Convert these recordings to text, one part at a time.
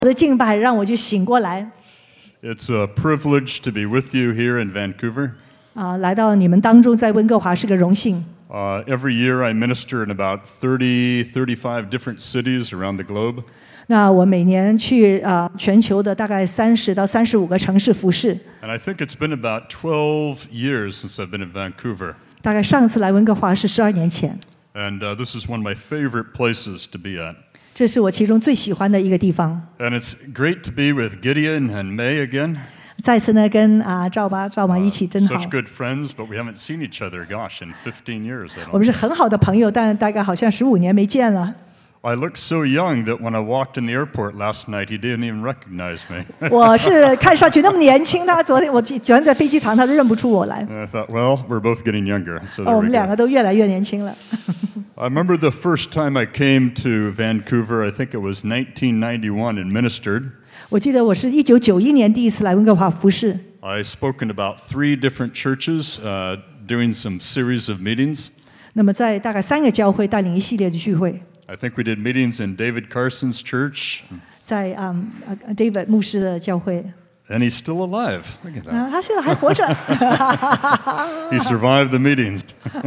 的敬拜让我就醒过来。 It's a privilege to be with you here in Vancouver. 来到你们当中，在温哥华是个荣幸。 Every year I minister in about 35 different cities around the globe. 那我每年去全球的大概30到35个城市服侍。 And I think it's been about 12 years since I've been in Vancouver. 大概上次来温哥华是12年前。 And this is one of my favorite places to be at. 这是我其中最喜欢的一个地方。 And it's great to be with Gideon and May again. 再次呢，跟赵妈一起真好。 Such good friends, but we haven't seen each other, gosh, in 15 years. 我们是很好的朋友，但大概好像15年没见了。 I looked so young that when I walked in the airport last night, he didn't even recognize me. 我是看上去那么年轻，昨天在飞机场，他都认不出我来。 And I thought, well, we're both getting younger, so there 我 we 们两个 go. 都越来越年轻了。 I remember the first time I came to Vancouver, I think it was 1991, and ministered. 我记得我是1991年第一次来温哥华服侍。 I spoke in about 3 different churches, doing some series of meetings. 那么在大概3个教会带领一系列的聚会。 I think we did meetings in David Carson's church. 在David 牧师的教会。 And he's still alive. Look at that. 他现在还活着。 He survived the meetings.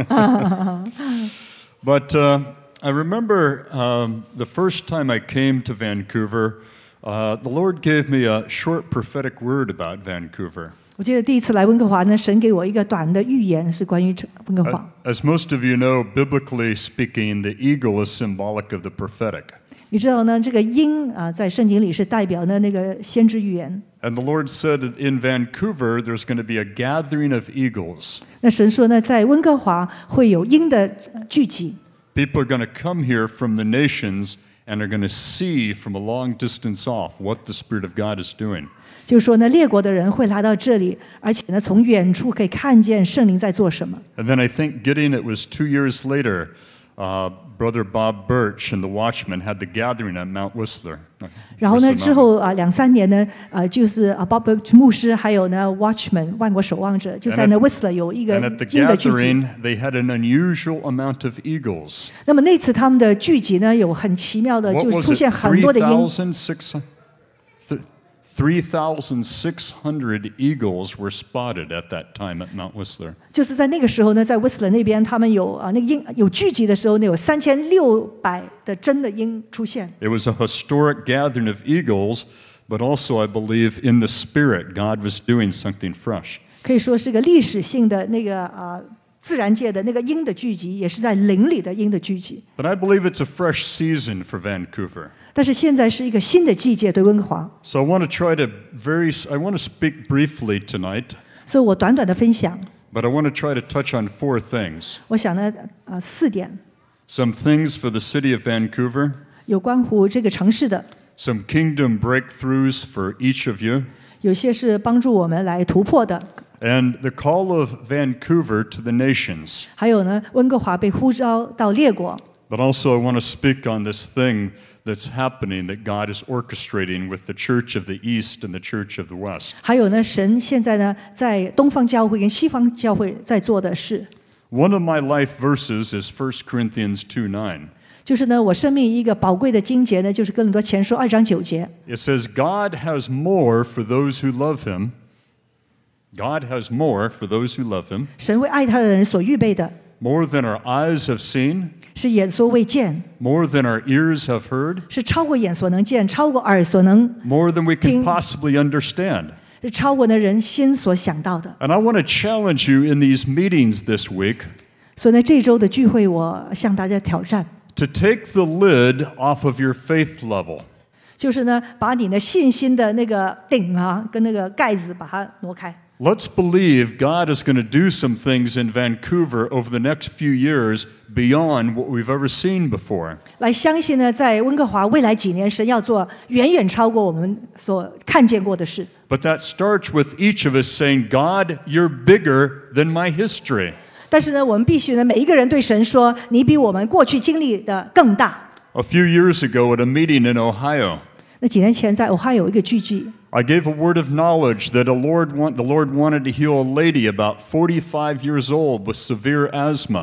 But I remember the first time I came to Vancouver, the Lord gave me a short prophetic word about Vancouver. 我记得第一次来温哥华呢，神给我一个短的预言，是关于温哥华。 As most of you know, biblically speaking, the eagle is symbolic of the prophetic. 你知道呢，这个鹰在圣经里是代表呢那个先知预言。 And the Lord said in Vancouver, there's going to be a gathering of eagles. 那神说呢，在温哥华会有鹰的聚集。 People are going to come here from the nations and are going to see from a long distance off what the Spirit of God is doing. 就是说呢，列国的人会来到这里，而且呢，从远处可以看见圣灵在做什么。 And then I think it was 2 years later, Brother Bob Birch and the Watchmen had the gathering at Mount Whistler. 然后呢，之后2-3年呢，就是Bob Birch 牧师还有呢 Watchman 万国守望者，就在那 Whistler 有一个 And at the 鹰的聚集。 gathering, they had an unusual amount of eagles. 那么那次他们的聚集呢，有很奇妙的， What 就 was 出 it? 现很多的鹰。 3,600 eagles were spotted at that time at Mount Whistler. 就是在那个时候呢，在 Whistler 那边，他们有那个鹰有聚集的时候呢，有3600的真的鹰出现。 It was a historic gathering of eagles, but also I believe in the spirit God was doing something fresh. 可以说是个历史性的那个自然界的那个鹰的聚集，也是在灵里的鹰的聚集。 But I believe it's a fresh season for Vancouver. 但是现在是一个新的季节，对温哥华。 So I want to speak briefly tonight, 所以我短短的分享， but I want to try to touch on 4 things. 我想呢4点， Some things for the city of Vancouver, 有关乎这个城市的， some kingdom breakthroughs for each of you, 有些是帮助我们来突破的， and the call of Vancouver to the nations. 还有呢，温哥华被呼召到列国。 But also I want to speak on this thing that's happening that God is orchestrating with the Church of the East and the Church of the West. 还有呢，神现在呢，在东方教会跟西方教会在做的事， One of my life verses is 1 Corinthians 2:9. 就是呢，我生命一个宝贵的经节呢，就是哥林多前书2章9节。 It says, God has more for those who love him. God has more for those who love him, 神为爱他的人所预备的， more than our eyes have seen, 是眼所未见， more than our ears have heard, 是超过眼所能见，超过耳所能， more than we can King. possibly understand. 是超过呢人心所想到的。 And I want to challenge you in these meetings this week 所以呢，这周的聚会，我向大家挑战， to take the lid off of your faith level. 就是呢，把你的信心的那个顶跟那个盖子把它挪开。 Let's believe God is going to do some things in Vancouver over the next few years beyond what we've ever seen before. 来相信呢，在温哥华未来几年，神要做远远超过我们所看见过的事。 But that starts with each of us saying, God, you're bigger than my history. 但是呢，我们必须呢，每一个人对神说：“你比我们过去经历的更大。” A few years ago at a meeting in Ohio, 那几年前在Ohio有一个聚集， I gave a word of knowledge that the Lord wanted to heal a lady about 45 years old with severe asthma.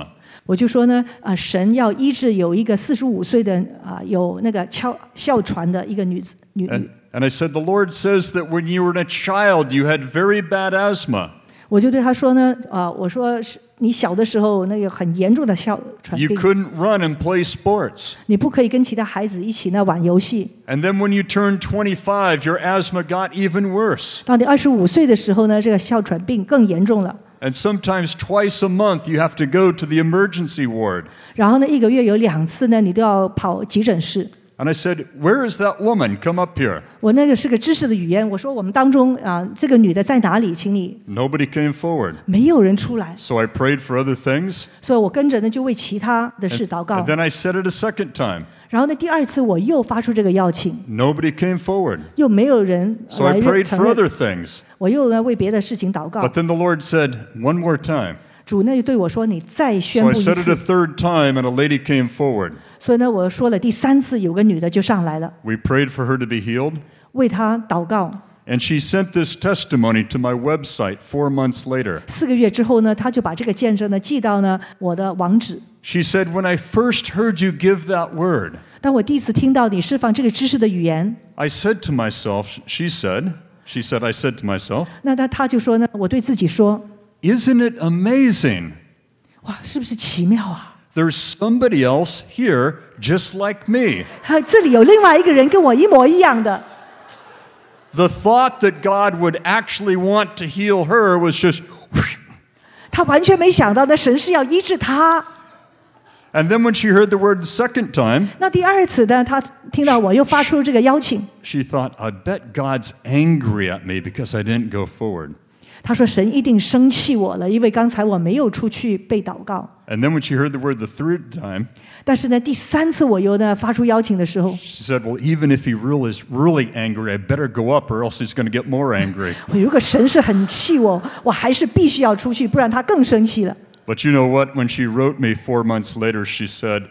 我就说呢，神要医治有一个45岁的有那个哮喘的一个女子。 And I said, the Lord says that when you were a child, you had very bad asthma. 我就对他说呢，我说你小的时候那个很严重的哮喘病。 You couldn't run and play sports. 你不可以跟其他孩子一起呢玩游戏。 And then when you turned 25, your asthma got even worse. 到你25岁的时候呢，这个哮喘病更严重了。 And sometimes twice a month you have to go to the emergency ward. 然后呢，1个月有2次呢，你都要跑急诊室。 And I said, where is that woman? Come up here. 我那个是个知识的语言，我说我们当中这个女的在哪里？请你。 Nobody came forward. 没有人出来。 So I prayed for other things. 所以我跟着呢就为其他的事祷告。 And then I said it a second time. 然后呢，第2次我又发出这个邀请。 Nobody came forward. 又没有人来 So I prayed 承 for 认。 other things. 我又呢为别的事情祷告。 But then the Lord said, one more time. 主呢就对我说：“你再宣 So 布 I 一 said it a 次。” third time, and a lady came forward. 所以呢，我说了第3次，有个女的就上来了， We prayed for her to be healed. 为她祷告。 And she sent this testimony to my website 4 months later. 4个月之后呢，她就把这个见证呢寄到呢我的网址。 She said, when I first heard you give that word, 当我第一次听到你释放这个知识的语言， I said to myself, she said, I said to myself, 那她就说呢，我对自己说， isn't it amazing? 哇，是不是奇妙啊？ There's somebody else here just like me. 这里有另外一个人跟我一模一样的。 The thought that God would actually want to heal her was just... 他完全没想到呢，神是要医治他。 And then when she heard the word the second time, 那第2次呢，他听到我又发出这个邀请， she thought, I bet God's angry at me because I didn't go forward. 他说神一定生气我了，因为刚才我没有出去被祷告。 And then when she heard the word the third time, 但是呢，第3次我又呢发出邀请的时候， she said, well, even if he really is really angry, I better go up or else he's going to get more angry. 如果神是很气我，我还是必须要出去，不然他更生气了。 But you know what? When she wrote me 4 months later, she said,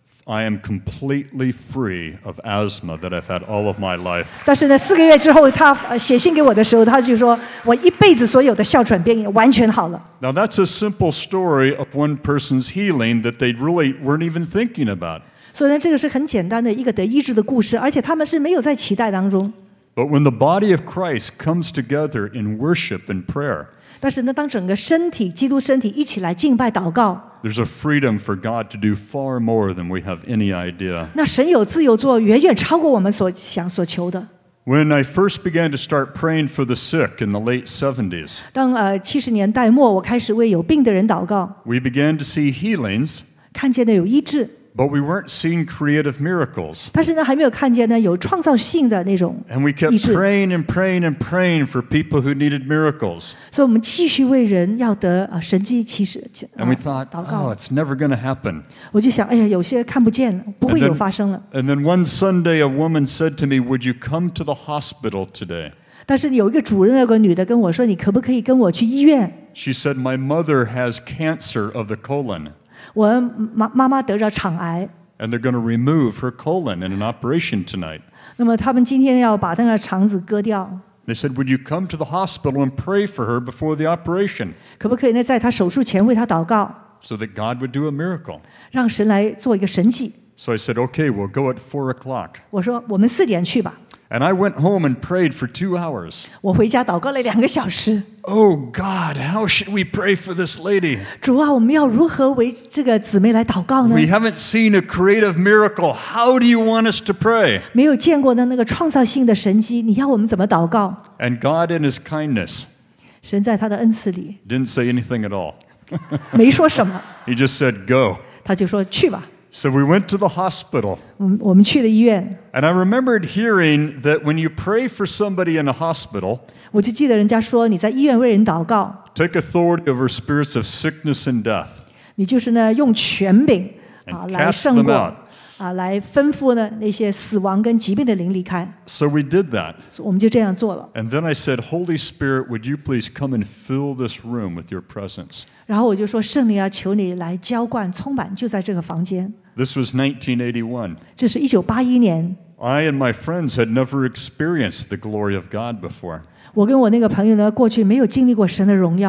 I am completely free of asthma that I've had all of my life. 但是呢，4个月之后，他写信给我的时候，他就说我一辈子所有的哮喘病也完全好了。 Now, that's a simple story of one person's healing that they really weren't even thinking about. 所以呢，这个是很简单的一个得医治的故事，而且他们是没有在期待当中。 But when the body of Christ comes together in worship and prayer, 但是呢，当整个身体，基督身体一起来敬拜祷告， there's a freedom for God to do far more than we have any idea. 那神有自由做，远远超过我们所想所求的。 When I first began to start praying for the sick in the late 70s, 当70年代末，我开始为有病的人祷告， we began to see healings, 看见的有医治， but we weren't seeing creative miracles. 但是呢，还没有看见呢有创造性的那种 And we kept 医治。 praying and praying and praying for people who needed miracles. 所以我们继续为人要得神迹奇事 And we thought, 祷 oh, 告。 it's never going to happen. 我就想，哎呀，有些看不见了，不会有发生了。 And then one Sunday, a woman said to me, would you come to the hospital today? 但是有一个主任，有个女的跟我说，你可不可以跟我去医院？ She said, my mother has cancer of the colon, 我妈妈得着肠癌， and they're going to remove her colon in an operation tonight. 那么他们今天要把那个肠子割掉， They said, would you come to the hospital and pray for her before the operation 可不可以呢？在她手术前为她祷告， so that God would do a miracle? 让神来做一个神迹。 So I said, okay, we'll go at 4 o'clock. 我说我们4点去吧。 And I went home and prayed for 2 hours. 我回家祷告了2个小时。 Oh, God, how should we pray for this lady? 主啊，我们要如何为这个姊妹来祷告呢？ We haven't seen a creative miracle. How do you want us to pray? 没有见过的那个创造性的神迹，你要我们怎么祷告？ And God, in His kindness, 神在他的恩赐里 didn't say anything at all. 没说什么， He just said, go. 他就说去吧。 So we went to the hospital. 我们去了医院， And I remembered hearing that when you pray for somebody in a hospital, 我就记得人家说你在医院为人祷告， take authority over spirits of sickness and death. 你就是呢用权柄 And 来 cast 胜 them 过 out. 来吩咐呢那些死亡跟疾病的灵离开。 So we did that. 我们就这样做了。 And then I said, Holy Spirit, would you please come and fill this room with your presence? 然后我就说圣灵啊，求你来浇灌充满，就在这个房间。 This was 1981. 这是1981年， I and my friends had never experienced the glory of God before. 我跟我那个朋友呢，过去没有经历过神的荣耀。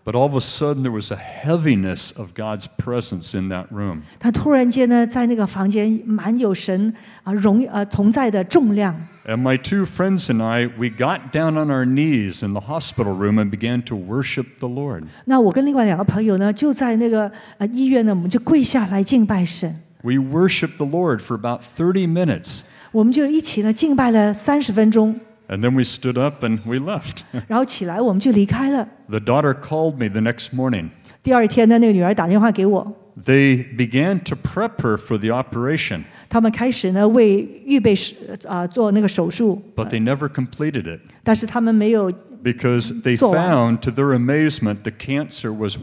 But all of a sudden, there was a heaviness of God's presence in that room. 他突然间呢，在那个房间满有神同在的重量。 And my two friends and I, we got down on our knees in the hospital room and began to worship the Lord. 那我跟另外2个朋友呢，就在那个医院呢，我们就跪下来敬拜神。 We worshiped the Lord for about 30 minutes. 我们就一起呢敬拜了30分钟。 And then we stood up and we left. 然后起来我们就离开了。 The daughter called me the next morning. 第二天呢，那个女儿打电话给我。 They began to prep her for the operation. 他们开始呢为预备做那个手术。 But they never completed it. 但是他们没有。 Because they found, to their amazement, the cancer was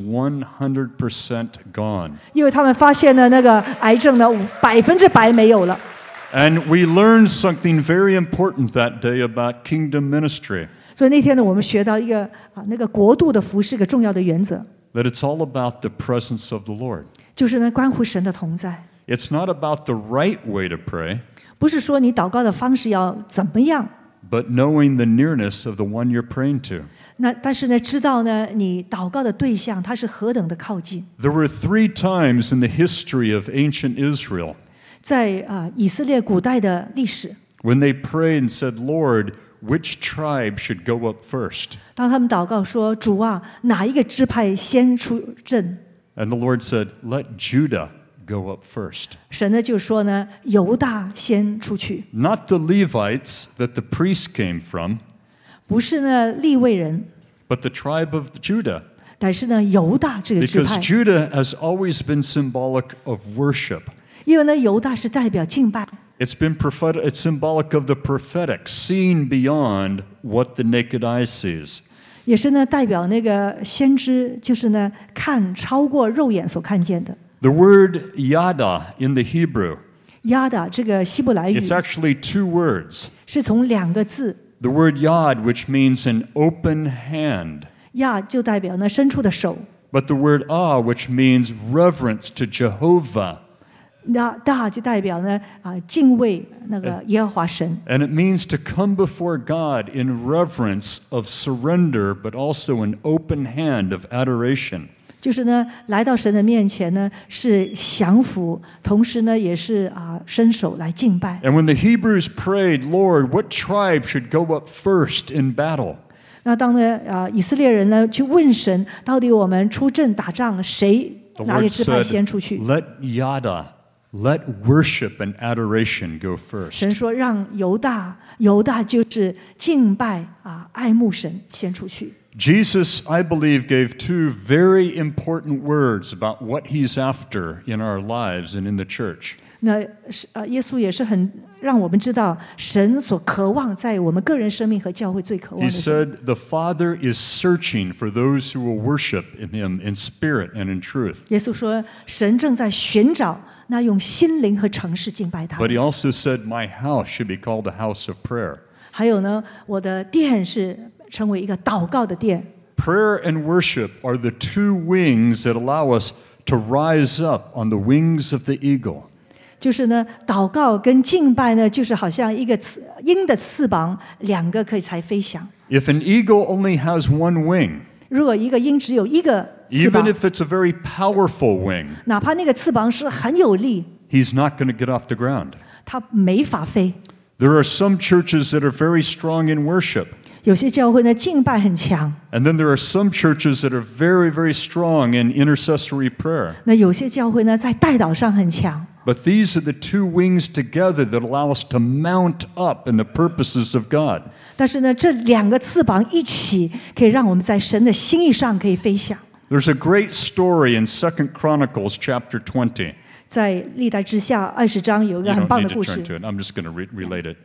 100% gone. 因为他们发现呢，那个癌症呢100%没有了。 And we learned something very important that day about kingdom ministry. 所以那天呢，我们学到一个那个国度的服事个重要的原则。 That it's all about the presence of the Lord. 就是呢，关乎神的同在。 It's not about the right way to pray. 不是说你祷告的方式要怎么样。 But knowing the nearness of the one you're praying to. 但是呢，知道呢，你祷告的对象他是何等的靠近。 There were 3 times in the history of ancient Israel. 在以色列古代的历史 when they prayed and said, Lord, which tribe should go up first? 当他们祷告说，主啊，哪一个支派先出阵？ And the Lord said, let Judah go up first. 神呢就说呢，犹大先出去。 Not the Levites that the priests came from. 不是呢利未人 but the tribe of Judah. 但是呢犹大这个支 Because 派。 Judah has always been symbolic of worship. 因为呢犹大是代表敬拜。 It's been prophetic, it's symbolic of the prophetic, seeing beyond what the naked eye sees. 也是呢代表那个先知，就是呢看超过肉眼所看见的。 The word yada in the Hebrew. 亚达这个希伯来语 It's actually 2 words. 是从2个字。 The word yad, which means an open hand. 亚就代表呢伸出的手。 But the word which means reverence to Jehovah. 大就代表呢敬畏那个耶和华神。 And it means to come before God in reverence of surrender, but also an open hand of adoration. 就是呢来到神的面前呢是降服，同时呢也是伸手来敬拜。 And when the Hebrews prayed, Lord, what tribe should go up first in battle? 那当以色列人呢去问神，到底我们出阵打仗，谁哪个支派先出去？ Let yada, let worship and adoration go first. 神说让犹大就是敬拜爱慕神先出去。 Jesus, I believe, gave 2 very important words about what he's after in our lives and in the church. 那耶稣也是很让我们知道神所渴望在我们个人生命和教会最渴望 He 的。 said, the Father is searching for those who will worship in him in spirit and in truth. 耶稣说，神正在寻找那用心灵和诚实敬拜他。 But he also said, my house should be called a house of prayer. 还有呢，我的殿是成为一个祷告的殿。 Prayer and worship are the 2 wings that allow us to rise up on the wings of the eagle. 就是呢，祷告跟敬拜呢，就是好像一个鹰的翅膀，2个可以才飞翔。 If an eagle only has 1 wing, 如果一个鹰只有一个翅 even 膀， if it's a very powerful wing, 哪怕那个翅膀是很有力， he's not going to get off the ground. 它没法飞。 There are some churches that are very strong in worship. 有些教会呢，敬拜很强； And then there are some churches that are very, very strong in intercessory prayer. 那有些教会呢，在代祷上很强。 But these are the 2 wings together that allow us to mount up in the purposes of God. 但是呢，这2个翅膀一起，可以让我们在神的心意上可以飞翔。 There's a great story in 2 Chronicles chapter 20. 在历代之下20章有一 You 个很 don't 棒 need 的 to 故 turn 事。 to it. I'm just going to relate it.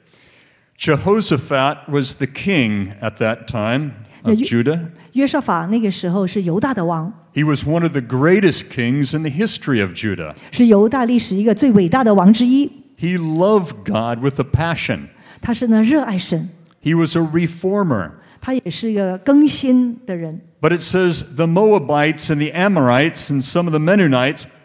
Jehoshaphat was the king at that time of Judah. 约沙法那个时候是犹大的王， He was one of the greatest kings in the history of Judah. 是犹大历史一个最伟大的王之一。 He loved God with a passion. 他是呢热爱神， He was a reformer. 他也是一个更新的人。 But it says the Moabites and the Amorites and some of the Mennonites,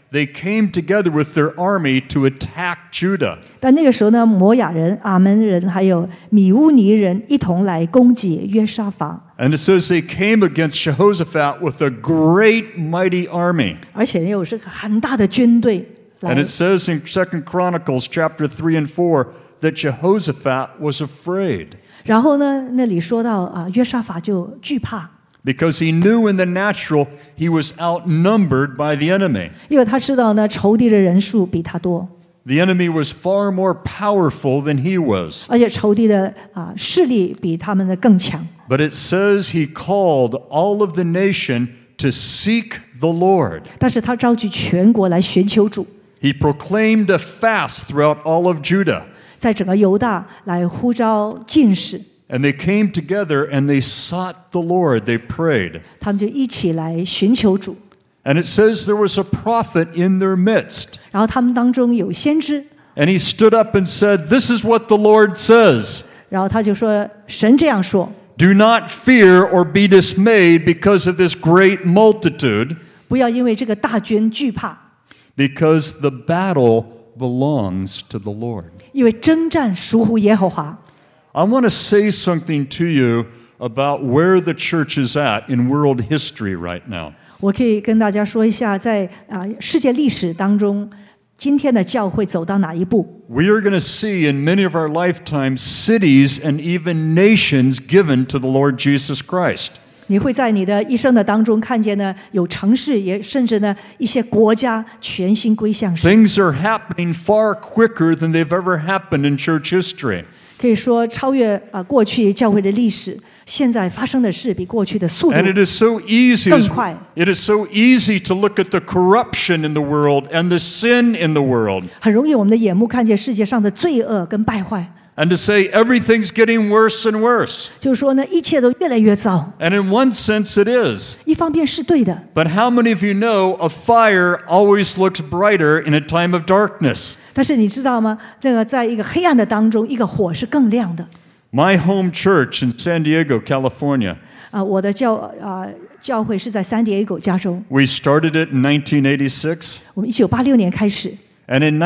they came together with their army to attack Judah. 但那个时候呢，摩亚人、阿门人还有米乌尼人一同来攻击约沙法。 And it says they came against Jehoshaphat with a great mighty army. 而且又是很大的军队来。 And it says in 2 Chronicles chapter 3 and 4 that Jehoshaphat was afraid. 然后呢，那里说到约沙法就惧怕。 Because he knew in the natural he was outnumbered by the enemy. 因为他知道呢，仇敌的人数比他多， The enemy was far more powerful than he was. 而且仇敌的势力比他们的更强。 But it says he called all of the nation to seek the Lord. 但是他召集全国来寻求主， He proclaimed a fast throughout all of Judah. 在整个犹大来呼召禁食， And they came together and they sought the Lord. They prayed. 他们就一起来寻求主。 And it says there was a prophet in their midst. 然后他们当中有先知， And he stood up and said, "This is what the Lord says. 然后他就说：“神这样说， Do not fear or be dismayed because of this great multitude, 不要因为这个大军惧怕， because the battle belongs to the Lord." 因为征战属乎耶和华。” I want to say something to you about where the church is at in world history right now. 我可以跟大家说一下，在世界历史当中，今天的教会走到哪一步？ We are going to see in many of our lifetimes cities and even nations given to the Lord Jesus Christ. 你会在你的一生的当中看见呢，有城市也甚至呢一些国家全心归向神。 Things are happening far quicker than they've ever happened in church history. 可以说超越过去教会的历史，现在发生的事比过去的速度 And it is so easy. 更快。 It is so easy to look at the corruption in the world and the sin in the world 很容易我们的眼目看见世界上的罪恶跟败坏， and to say everything's getting worse and worse. 就是说呢，一切都越来越糟。 And in one sense it is. 一方面是对的， But how many of you know a fire always looks brighter in a time of darkness? 但是你知道吗？这个在一个黑暗的当中，一个火是更亮的。 My home church in San Diego, California. 我的教会是在San Diego加州， We started it in 1986. 我们1986年开始， And in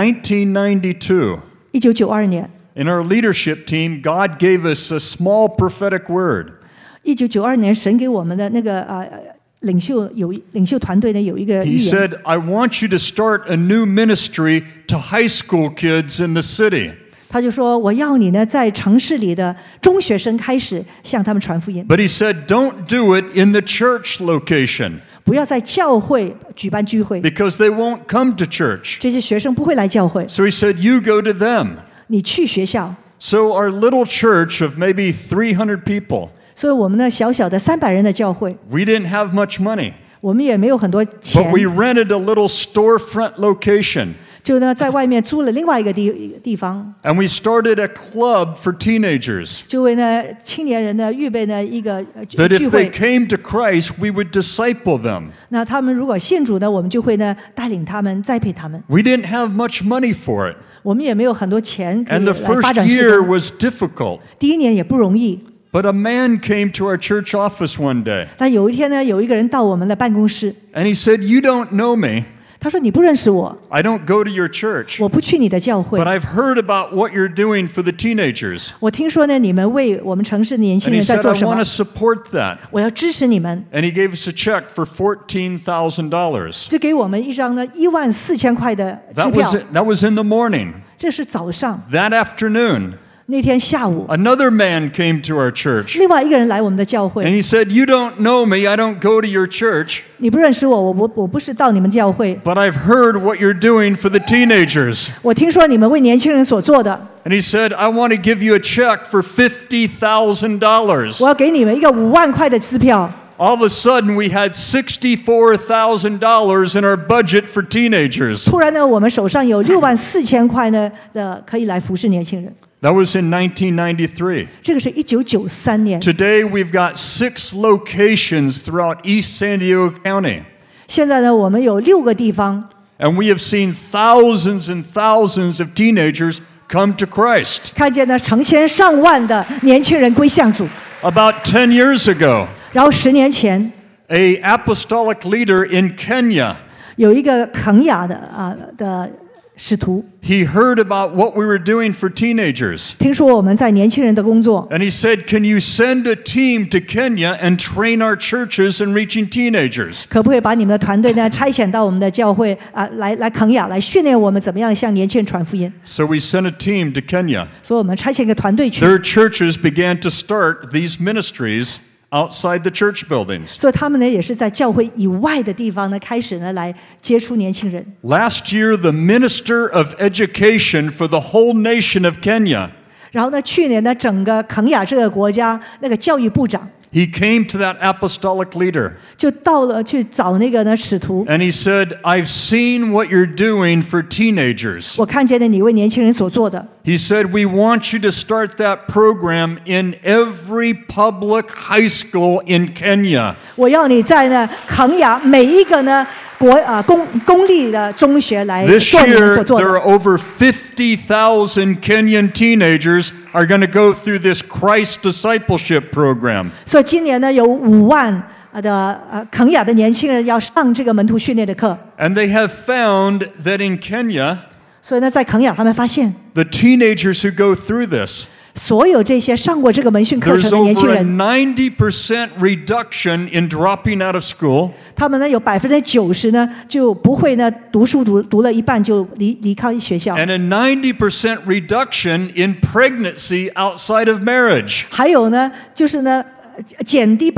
1992, 1992年， in our leadership team, God gave us a small prophetic word. 1992年神给我们的那个领袖团队呢有一个 He 预言， said, I want you to start a new ministry to high school kids in the city. 他就说我要你呢在城市里的中学生开始向他们传福音， But he said, don't do it in the church location 不要在教会举办聚会， because they won't come to church. 这些学生不会来教会， So he said, you go to them. 你去学校。 So our little church of maybe 300 people, 所以我们呢小小的300人的教会， we didn't have much money, 我们也没有很多钱 but we，rented a little storefront location. 就呢在外面租了另外一个地方， And we started a club for teenagers. 就为呢青年人呢预备呢一个 That 聚 if they 会。 came to Christ, we would disciple them. 那他们如果信主呢，我们就会呢带领他们、栽培他们。 We didn't have much money for it. 我们也没有很多钱可以 And the 来发 first 展事 year 工。 was difficult. 第一年也不容易， But a man came to our church office one day. 但有一天呢，有一个人到我们的办公室， And he said, you don't know me. 他说：“你不认识我， I don't go to your church. 我不去你的教会 But。I've heard about what you're doing for the teenagers. 我听说呢，你们为我们城市的年轻 And he 人在 said, 做 I 什 want 么 to？support that. 我要支持你们， And he gave us a check for $14,000. 就给我们一张呢14000块的支 That 票。 was in the morning. 这是早上， That afternoon, 那天下午， another man came to our church. 另外一个人来我们的教 And 会。 he said, you don't know me. I don't go to your church. 你不认识我，我不是到你们教会。 But I've heheard what you're doing for the teenagers. 我听说你们为年轻人所做的， And he said, I want to give you a check for $50,000. 我要给你们一个5万块的支票。 All of a sudden, we had $64,000 in our budget for teenagers. 突然呢，我们手上有64000块呢的可以来服侍年轻人。 That was in 1993. 这个是1993年。 Today, we've got 6 locations throughout East San Diego County. 现在呢，我们有6个地方， And we have seen thousands and thousands of teenagers come to Christ. 看见呢成千上万的年轻人归向主。 About 10 years ago, 然后10年前， an apostolic leader in Kenya, 有一个肯雅的使徒， He heard about what we were doing for teenagers. 听说我们在年轻人的工作， And he said, "Can you send a team to Kenya and train our churches in reaching teenagers?" 可不可以把你们的团队呢差遣到我们的教会来肯雅，来训练我们怎么样向年轻人传福音？ So we sent a team to Kenya. 所以我们差遣一个团队去， Their churches began to start these ministries outside the church buildings. 所以他们呢也是在教会以外的地方呢开始呢来接触年轻人。 Last year, the Minister of Education for the whole nation of Kenya, 然后呢，去年呢，整个肯雅这个国家那个教育部长 he came to that apostolic leader 就到了去找那个呢使徒， and he said, "I've seen what you're doing for teenagers." 我看见了你为年轻人所做的。 He said, "We want you to start that program in every public high school in Kenya." 我要你在呢肯雅每一个呢公立的中学来 This 做你们 year, 所做 there 的。 are over 50,000 Kenyan teenagers are going to go through this Christ discipleship program. 所以今年呢有5万的肯雅的年轻人要上这个门徒训练的课。 And they have found that in Kenya, 所以呢，在肯雅他们发现， the teenagers who go through this, 所有这些上过这个门训课 there's 程的年轻 over a 人， 90% reduction in dropping out of school. 他们呢有90%呢就不会呢读书读了一半就离开学校， And a 90% reduction in pregnancy outside of marriage. 还有呢就是呢减低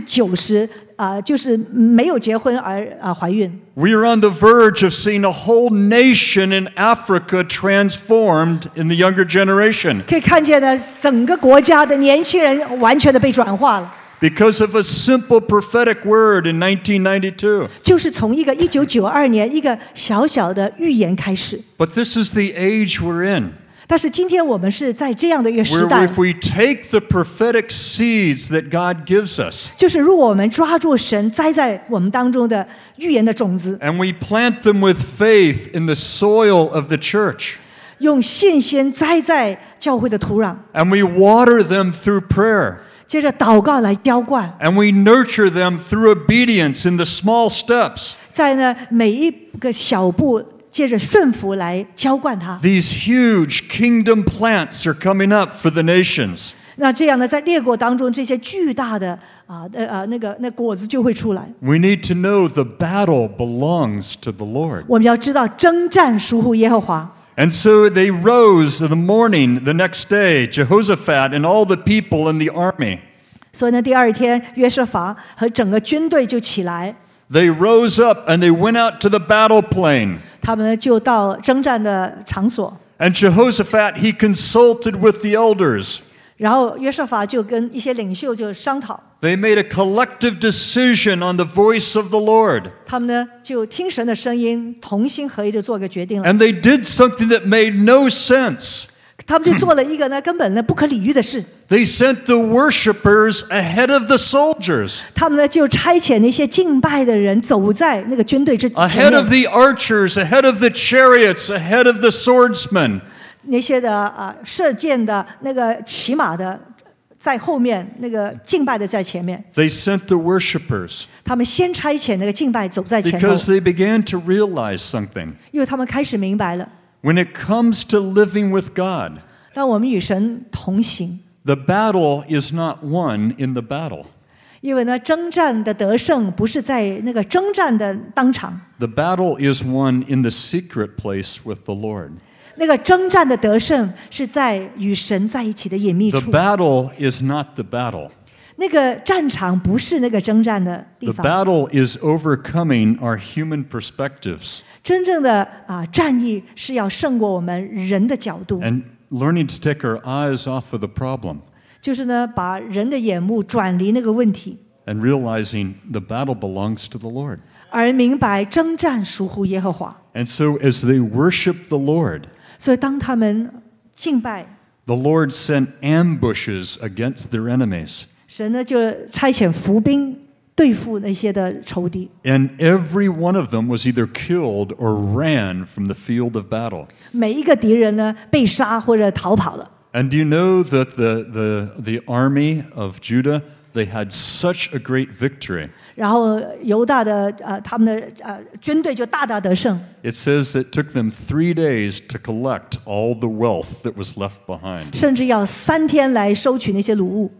90%就是没有结婚而怀孕。 We are on the verge of seeing a whole nation in Africa transformed in the younger generation 可以看见呢，整个国家的年轻人完全的被转化了， because of a simple prophetic word in 1992. 就是从一个1992年一个小小的预言开始。 But this is the age we're in, 但是今天我们是在这样的一个时 where 代， if we take the prophetic seeds that God gives us 就是如果我们抓住神栽在我们当中的预言的种子， and we plant them with faith in the soil of the church 用信心栽在教会的土壤， and we water them through prayer 接着祷告来浇灌， and we nurture them through obedience in the small steps, 在呢每一个小步借着顺服来浇灌它。 these huge kingdom plants are coming up for the nations. 那这样呢，在列国当中，这些巨大的那果子就会出来。 We need to know the battle belongs to the Lord. 我们要知道，征战属乎耶和华。 And so they rose in the morning the next day, Jehoshaphat and all the people in the army. 所以呢，第二天约瑟法和整个军队就起来， They rose up and they went out to the battle plain. 他们呢就到征战的场所。 And Jehoshaphat, he consulted with the elders. 然后约瑟法就跟一些领袖就商讨， They made a collective decision on the voice of the Lord. 他们呢就听神的声音，同心合意的做个决定了。 And they did something that made no sense. 他们就做了一个呢根本呢不可理喻的事， They sent the worshipers ahead of the soldiers, 他们呢就差遣那些敬拜的人走在那个军队之前 ahead of 面， the archers, ahead of the chariots, ahead of the swordsmen. 那些的射箭的那个骑马的在后面，那个敬拜的在前面。 They sent the worshipers 他们先差遣那个敬拜走在前头， because they began to realize something. 因为他们开始明白了， When it comes to living with God, 当我们与神同行， the battle is not won in the battle. 因为呢，征战的得胜不是在那个征战的当场， The battle is won in the secret place with the Lord. 那个征战的得胜是在与神在一起的隐秘 The 处。 battle is not the battle. 那个战场不是那个征战的地 The 方， battle is overcoming our human perspectives 真正的战役是要胜过我们人的角度， and learning to take our eyes off of the problem 就是呢把人的眼目转离那个问题， and realizing the battle belongs to the Lord. 而明白征战属乎耶和华。 And so as they worship the Lord, 所以当他们敬拜 the Lord sent ambushes against their enemies. 神呢，就差遣伏兵对付那些的仇敌， And every one of them was either killed or ran from the field of battle. 每一个敌人呢被杀或者逃跑了。 And do you know that the army of Judah, they had such a great victory. 然后犹大的他们的军队就大大得胜。 It says it took them 3 days to collect all the wealth that was left behind. 甚至要3天来收取那些掳物。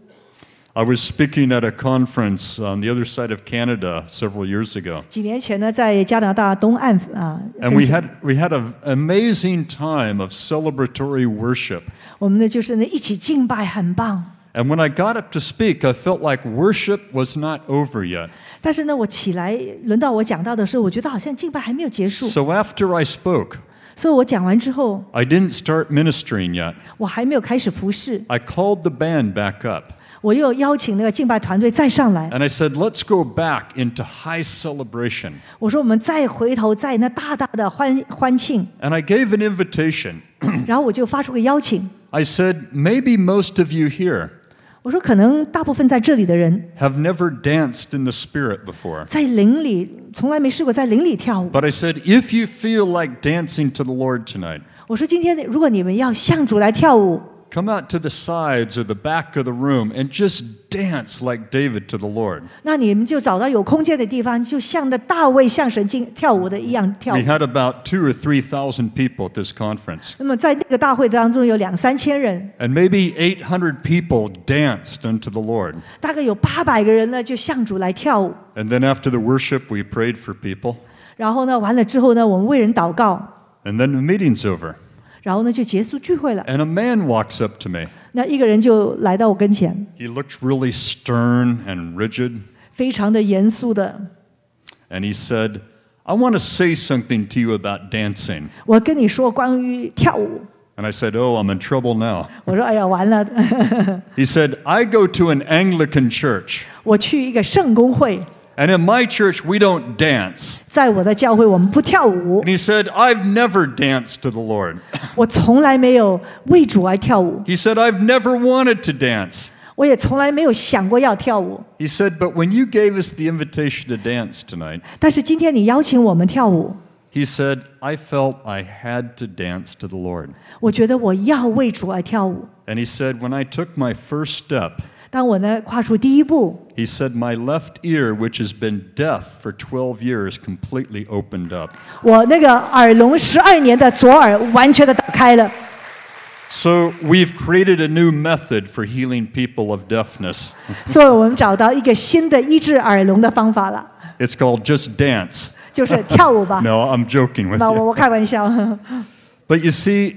I was speaking at a conference on the other side of Canada several years ago. 几年前呢，在加拿大东岸 And we had an amazing time of celebratory worship. 我们呢就是呢一起敬拜，很棒。 And when I got up to speak, I felt like worship was not over yet. 但是呢，我起来轮到我讲到的时候，我觉得好像敬拜还没有结束。 So after I spoke, 所以我讲完之后， I didn't start ministering yet. 我还没有开始服侍， I called the band back up. 我又邀请那个敬拜团队再上来。 And I said, let's go back into high celebration. 我说我们再回头，在那大大的欢庆。 And I gave an invitation. 然后我就发出个邀请。 I said, maybe most of you here 我说可能大部分在这里的人 have never danced in the Spirit before. 在灵里从来没试过在灵里跳舞。 But I said, if you feel like dancing to the Lord tonight, 我说今天如果你们要向主来跳舞， come out to the sides or the back of the room and just dance like David to the Lord. 那你们就找到有空间的地方，就像那大卫向神跳舞的一样跳舞。 We had about 2,000 or 3,000 people at this conference. 那么在那个大会当中有200-3千人， And maybe 800 people danced unto the Lord. 大概有800个人呢就向主来跳舞。 And then after the worship, we prayed for people. 然后呢，完了之后呢，我们为人祷告， And then the meeting's over. 然后呢就结束聚会了。 And a man walks up to me. 那一个人就来到我跟前， He looked really stern and rigid. 非常的严肃的。 And he said, I want to say something to you about dancing. 我跟你说关于跳舞。 And I said, oh, I'm in trouble now. 我说哎呀完了。 He said, I go to an Anglican church. 我去一个圣公会， And in my church, we don't dance. 在我的教会我们不跳舞。 And he said, I've never danced to the Lord. 我从来没有为主而跳舞， He said, I've never wanted to dance. 我也从来没有想过要跳舞。 He said, but when you gave us the invitation to dance tonight, 但是今天你邀请我们跳舞， he said, I felt I had to dance to the Lord. 我觉得我要为主而跳舞。 And he said, when I took my first step, 当我呢跨出第一步， he said, my left ear, which has been deaf for 12 years, completely opened up. 我那个耳聋12年的左耳完全的打开了。 So we've created a new method for healing people of deafness. 所以我们找到一个新的医治耳聋的方法了， It's called just dance. 就是跳舞吧。 No, I'm joking with 那 you. 我开玩笑。 But you see,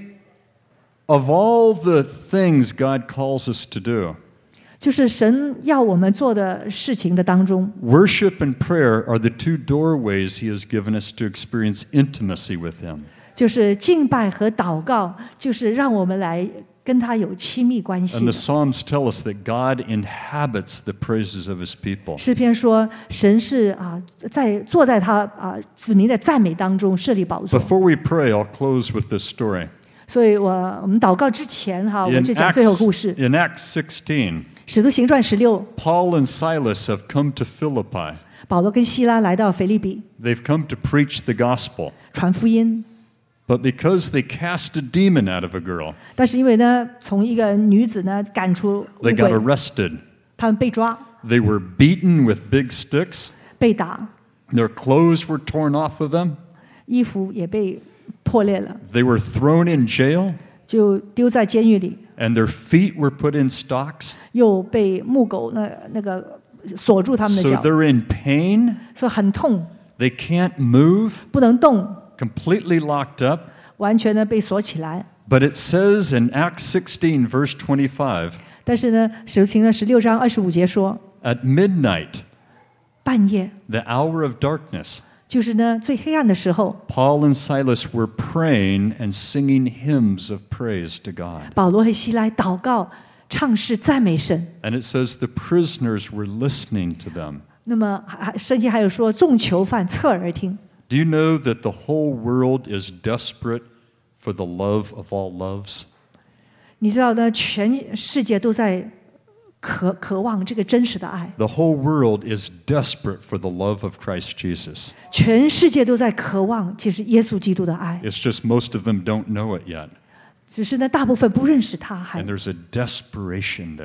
of all the things God calls us to do, 就是神要我们做的事情的当中， worship and prayer are the 2 doorways He has given us to experience intimacy with Him. 就是敬拜和祷告，就是让我们来跟他有亲密关 And 系 the。Psalms tell us that God inhabits the praises of His people. 诗篇说，神是坐在他子民的赞美当中设立宝座。 Before we pray, I'll close with this story. 所以我们祷告之前我 In 就讲最后故事。 Acts 16, 使徒行传16， Paul and Silas have come to Philippi. 保罗跟希拉来到腓立比 They've come to preach the gospel. 传福音， But because they cast a demon out of a girl, 但是因为呢，从一个女子呢赶出污 they got 鬼， arrested. 他们被抓、 They were beaten with big sticks. 被打， Their clothes were torn off of them. 衣服也被破裂了， They were thrown in jail, 就丢在监狱里， and their feet were put in stocks. 又被木狗那个锁住他们的 So 脚， they're in pain. 所以很痛， They can't move, 不能动， completely locked up. 完全的被锁起来。 But it says in Acts 16, verse 25, 但是呢，使徒行传16章25节说， at midnight, 半夜 the hour of darkness, 就是呢最黑暗的时候， Paul and Silas were praying and singing hymns of praise to God. 保罗和希拉祷告、唱诗、赞美神。 And it says the prisoners were listening to them. 那么圣经还有说，众囚犯侧耳而听。 Do you know that the whole world is desperate for the love of all loves? 你知道呢，全世界都在渴望这个真实的爱， The whole world is desperate for the love of Christ Jesus. 全世界都在渴望就是耶稣基督的爱， It's just most of them don't know it yet. 只是呢大部分不认识他，还 And there's a desperation there.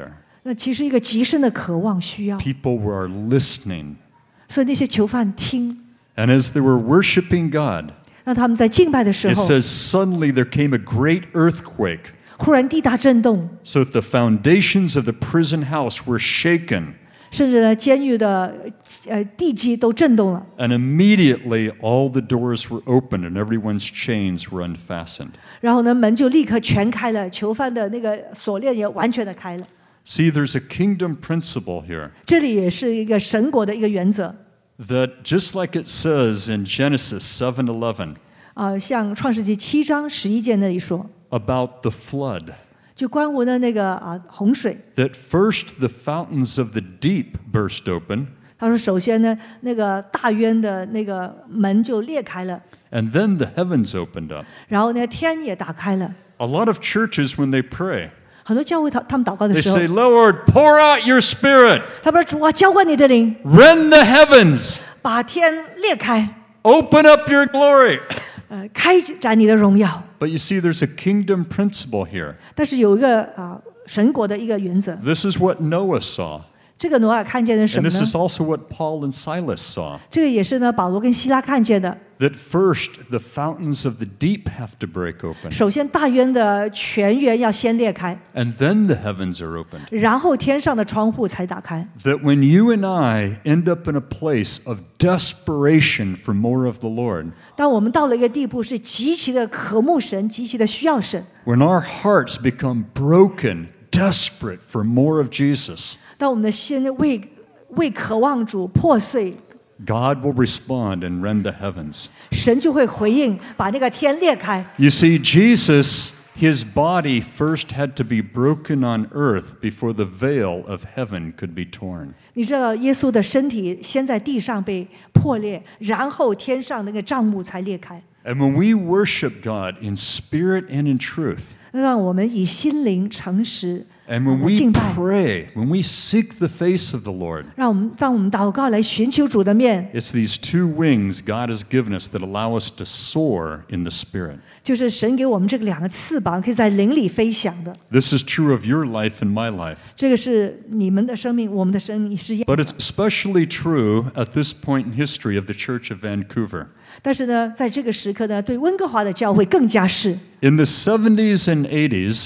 那其实一个极深的渴望需要， People were listening. 所以那些囚犯听， And as they were worshiping God, 那他们在敬拜的时 it 候， says suddenly there came a great earthquake, 忽然地大震动， so that the foundations of the prison house were shaken. 甚至呢监狱的地基都震动了。 And immediately all the doors were opened and everyone's chains were unfastened. 然后呢，门就立刻全开了，囚犯的那个锁链也完全的开了。 See, there's a kingdom principle here 这里也是一个神国的一个原则 that just like it says in Genesis 7:11 像创世纪7章11节那里说， about the flood, 就关乎的那个洪水。 that first the fountains of the deep burst open, 他说，首先呢，那个大渊的那个门就裂开了， and then the heavens opened up. 然后呢，天也打开了。 A lot of churches, when they pray, 很多教会他们祷告的 they 时候， say, Lord, pour out your spirit, 他们说：“主啊，浇灌你的灵， rend the heavens, 把天裂开， open up your glory. 开展你的荣耀。 But you see, there's a kingdom principle here. ” 但是有一个神国的一个原则， This is what Noah saw. 这个挪亚看见的是什 And 么 this is 呢？ also what Paul and Silas saw. 这个也是呢，保罗跟希拉看见的。 That first, the fountains of the deep have to break open. 首先，大渊的泉源要先裂开， And then the heavens are opened. 然后天上的窗户才打开。 That when you and I end up in a place of desperation for more of the Lord, 当我们到了一个地步，是极其的渴慕神，极其的需要神。 when our hearts become broken, desperate for more of Jesus, 当我们的心为渴望主破碎， God will respond and rend the heavens. 神就会回应，把那个天裂开。 You see, Jesus, his body first had to be broken on earth before the veil of heaven could be torn. 你知道，耶稣的身体先在地上被破裂，然后天上那个帐幕才裂开。 And when we worship God in spirit and in truth, 让我们以心灵诚实 and when 来 we 敬拜， pray, when we seek the face of the Lord, 当我们祷告来寻求主的面， it's these two wings God has given us that allow us to soar in the spirit. 就是神给我们这个2个翅膀，可以在灵里飞翔的。 This is true of your life and my life. 这个是你们的生命，我们的生命是一样的。 But it's especially true at this point in history of the Church of Vancouver. 但是呢，在这个时刻呢，对温哥华的教会更加是。 In the 70s and 80s,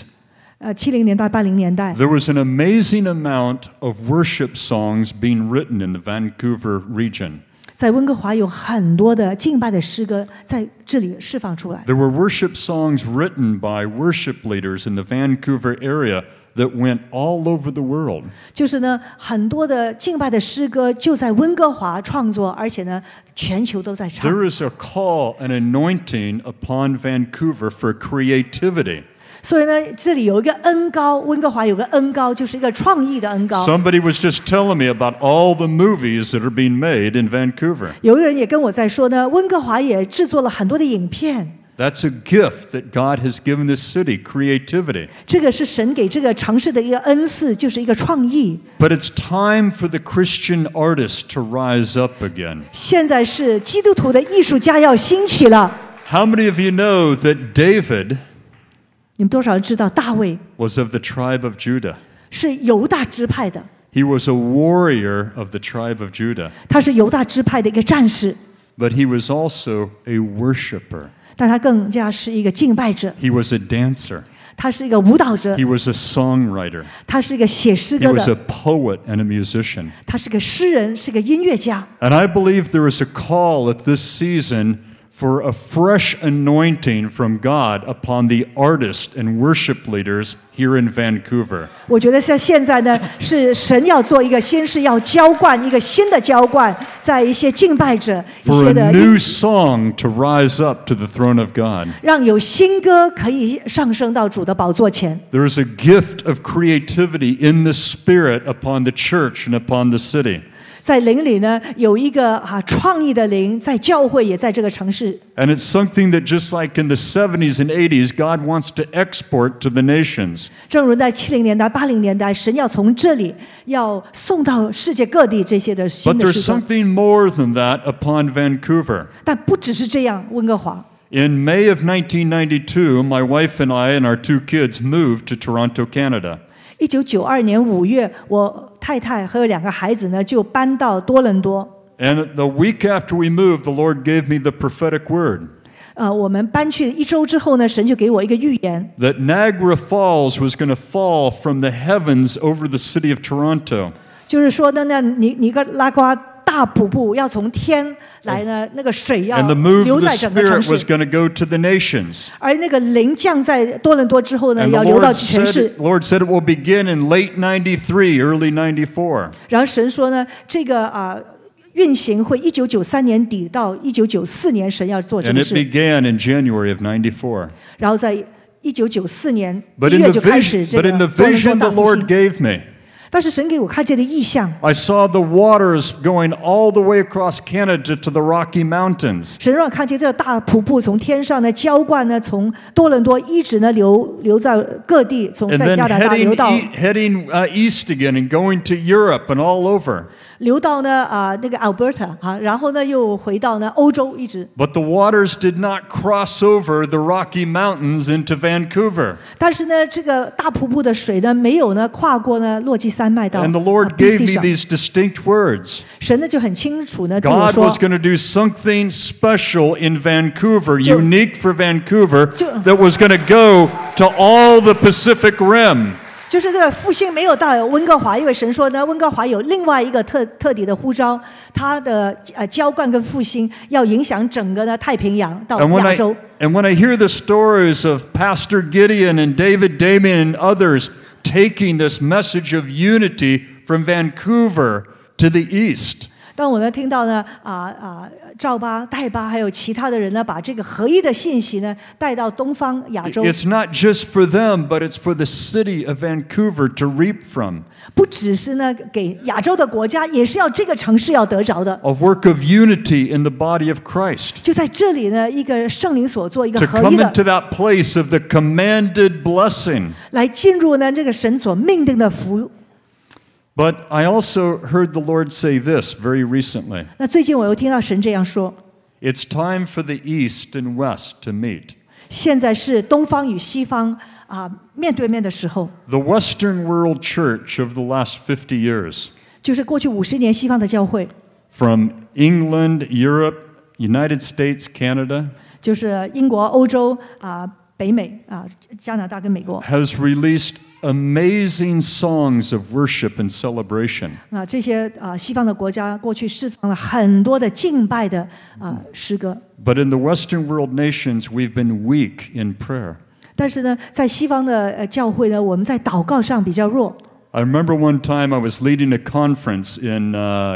70年代、80年代， there was an amazing amount of worship songs being written in the Vancouver region. 在温哥华有很多的敬拜的诗歌在这里释放出来。 There were worship songs written by worship leaders in the Vancouver area that went all over the world. 就是呢，很多的敬拜的诗歌就在温哥华创作，而且呢，全球都在唱。 There is a call, an anointing upon Vancouver for creativity. 所以呢，这里有一个恩膏，温哥华有个恩膏，就是一个创意的恩膏。 Somebody was just telling me about all the movies that are being made in Vancouver. 有一个人也跟我在说呢，温哥华也制作了很多的影片。 That's a gift that God has given this city, creativity. 这个是神给这个城市的一个恩赐，就是一个创意。 But it's time for the Christian artists to rise up again. 现在是基督徒的艺术家要兴起了。 How many of you know that David 你们多少人知道大卫 was of the tribe of Judah? 是犹大支派的？ He was a warrior of the tribe of Judah, 他是犹大支派的一个战士， but he was also a worshiper. 但他更加是一个敬拜者， He was a dancer. 他是一个舞蹈者， He was a songwriter. 他是一个写诗 He 歌 was a 的， poet and a musician. 他是个诗人，是个音乐家。 And I believe there is a call at this season for a fresh anointing from God upon the artists and worship leaders here in Vancouver. 我觉得在现在呢，是神要做一个先是要浇灌一个新的浇灌，在一些敬拜者一 For 些 a 的 new song to rise up to the throne of God. 让有新歌可以上升到主的宝座前。 There is a gift of creativity in the Spirit upon the church and upon the city. 在灵里呢，有一个创意的灵，在教会也在这个城市。 And it's something that just like in the 70s and 80s, God wants to export to the nations. 正如在70年代、80年代，神要从这里要送到世界各地这些的 But 新的 there's 诗歌。 something more than that upon Vancouver. 但不只是这样，温哥华。 In May of 1992, my wife and I and our 2 kids moved to Toronto, Canada. 1992年5月，我太太和2个孩子呢就搬到多伦多。 And the week after we moved, the Lord gave me the prophetic word. 我们搬去1周之后呢，神就给我一个预言。 That Niagara Falls was going to fall from the heavens over the city of Toronto. 就是说呢，那尼加拉瓜大瀑布要从天来呢，那个水要 And the move 流 of the 在整个城 Spirit was 市， going to go to the nations. 而那个灵降在多伦多之后呢， And 要 the 流到 Lord 全市。 said it will begin in late 93, early 94. 然后神说呢，这个运行会1993年底到1994年，神要做这 And 个 it 事。 began in January of 94. 然后在1994年 But 1 in 月 the 就开始 vision, 这 but 个 in the 多伦多 vision 大 the 复 Lord 兴。 gave me, 但是神给我看见的异象， I saw the waters going all the way across Canada to the Rocky Mountains. 神让我看见这个大瀑布从天上呢浇灌呢，从多伦多一直呢流在各地，从 And 在 then 加拿大流到 heading east again and going to Europe and all over. 那个 Alberta 然后呢又回到呢欧洲一直。 But the waters did not cross over the Rocky Mountains into Vancouver. 但是呢，这个大瀑布的水呢没有呢跨过呢落基山脉到 And the Lord gave BC me 上。 these distinct words. 神呢就很清楚呢对我 God 说 was，going to do something special in Vancouver, 就 unique for Vancouver, 就 that was going to go to all the Pacific Rim. 就是这个复兴没有到温哥华，因为神说呢，温哥华有另外一个特底的呼召，它的浇灌跟复兴要影响整个呢太平洋到 And 亚洲。 when I hear the stories of Pastor Gideon and David Damien and others taking this message of unity from Vancouver to the east, 当我呢听到呢赵巴、戴巴还有其他的人呢，把这个合一的信息呢带到东方亚洲， it's not just for them, but it's for the city of Vancouver to reap from. 不只是呢给亚洲的国家，也是要这个城市要得着的。 A work of unity in the body of Christ. 就在这里呢，一个圣灵所做一个 To 合 come 一的， into that place of the commanded blessing. 来进入呢这个神所命定的福。 But I also heard the Lord say this very recently. 那最近我又听到神这样说： It's time for the East and West to meet. 现在是东方与西方面对面的时候， The Western World Church of the last 50 years, 就是过去50年西方的教会， from England, Europe, United States, Canada, 就是英国、欧洲北美加拿大跟美国 has released amazing songs of worship and celebration. 这些西方的国家过去释放了很多的敬拜的诗歌， But in the Western world nations, we've been weak in prayer. 但是呢，在西方的教会呢，我们在祷告上比较弱。 I remember one time I was leading a conference in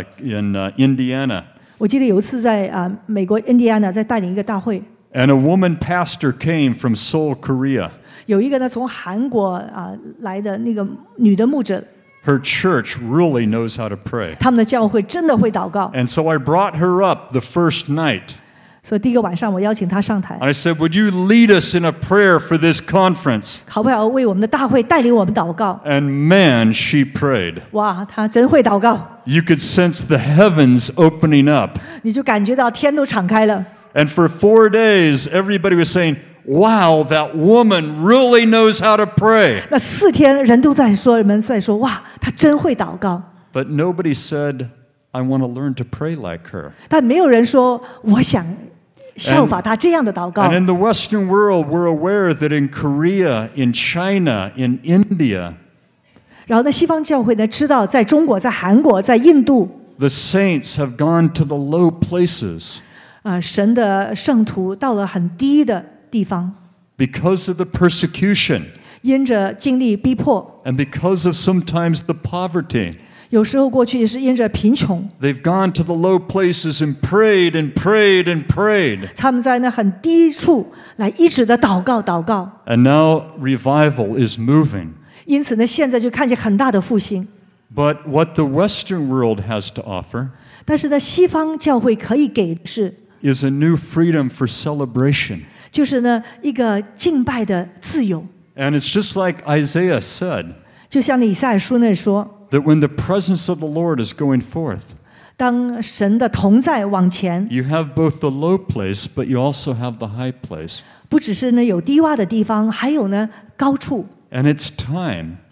Indiana, 我记得有一次在美国印第安纳在带领一个大会， and a woman pastor came from Seoul, Korea. 有一个呢从韩国来的那个女的牧者， Her church really knows how to pray. 他们的教会真的会祷告， And so I brought her up the first night. 所以第一个晚上我邀请她上台， I said, would you lead us in a prayer for this conference? 好不好？为我们的大会带领我们祷告。 And man, she prayed. 哇，她真会祷告， You could sense the heavens opening up. 你就感觉到天都敞开了。 And for 4 days, everybody was saying, wow, that woman really knows how to pray. 那4天人都在说，人们在说，哇，她真会祷告。 But nobody said, I want to learn to pray like her. 但没有人说我想效法她这样的祷告。 And in the Western world, we're aware that in Korea, in China, in India, 然后呢，西方教会呢知道，在中国、在韩国、在印度， the saints have gone to the low places 神的圣徒到了很低的地方， because of the persecution 因着经历逼迫， and because of sometimes the poverty. 有时候过去是因着贫穷， They've gone to the low places and prayed and prayed and prayed. 他们在那很低处来一直的祷告，祷告。 And now revival is moving. 因此呢，现在就看见很大的复兴。 But what the Western world has to offer 但是呢，西方教会可以给的是， is a new freedom for celebration. 就是呢一个敬拜的自由。 And it's just like Isaiah said, 就像那以赛亚书那说， that when the presence of the Lord is going forth, 当神的同在往前， you have both the low place, but you also have the high place. 不只是呢有低洼的地方，还有呢高处。 And it's time